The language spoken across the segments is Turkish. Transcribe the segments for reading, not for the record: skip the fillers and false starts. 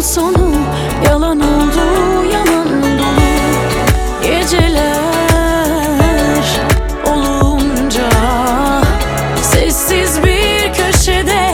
sonu yalan oldu, yalan dolu geceler olunca sessiz bir köşede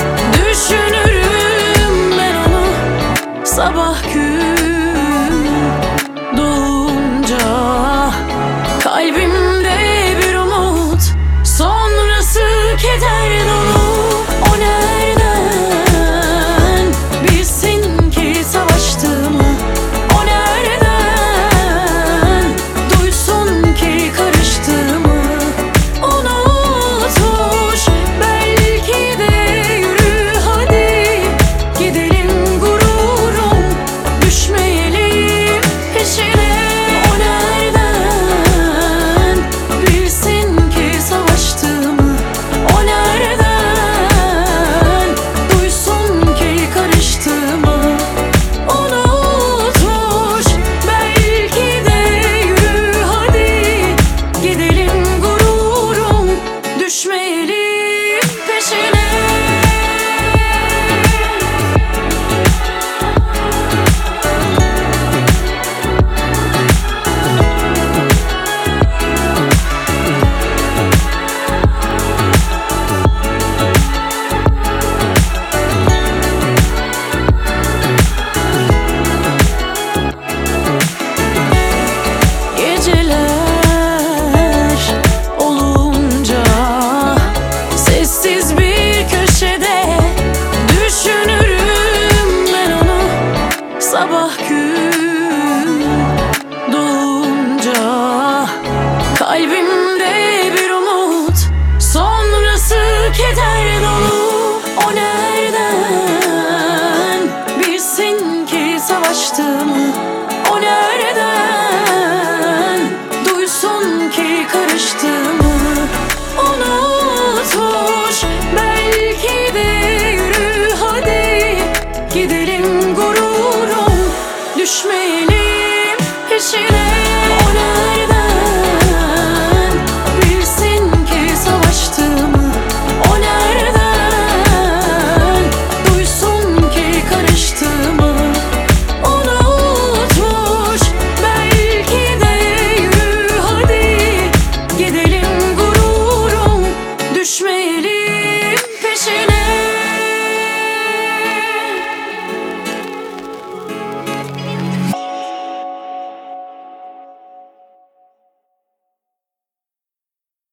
düşünürüm ben onu. Sabah gün doğunca kalbimde bir umut, sonrası keder dolu. O nereden bilsin ki savaştığımı? O nereden duysun ki karıştığımı? Unutmuş belki de, yürü hadi gidelim gururum, düşmeyelim peşine. O nereden bilsin ki savaştığımı? O nereden duysun ki karıştığımı? Unutmuş belki de, yürü hadi gidelim gururum, düşmeyelim peşine. Geceler olunca sessiz bir köşede düşünürüm ben onu. Sabah gün doğunca kalbimde bir umut, sonrası keder dolu. O nereden bilsin ki savaştığımı? O nereden duysun ki karıştığımı? Unutmuş belki de, yürü hadi gidelim gururum, düşmeyelim peşine. O nereden bilsin ki savaştığımı? O nereden duysun ki karıştığımı? Unutmuş belki de, yürü hadi gidelim gururum, düşme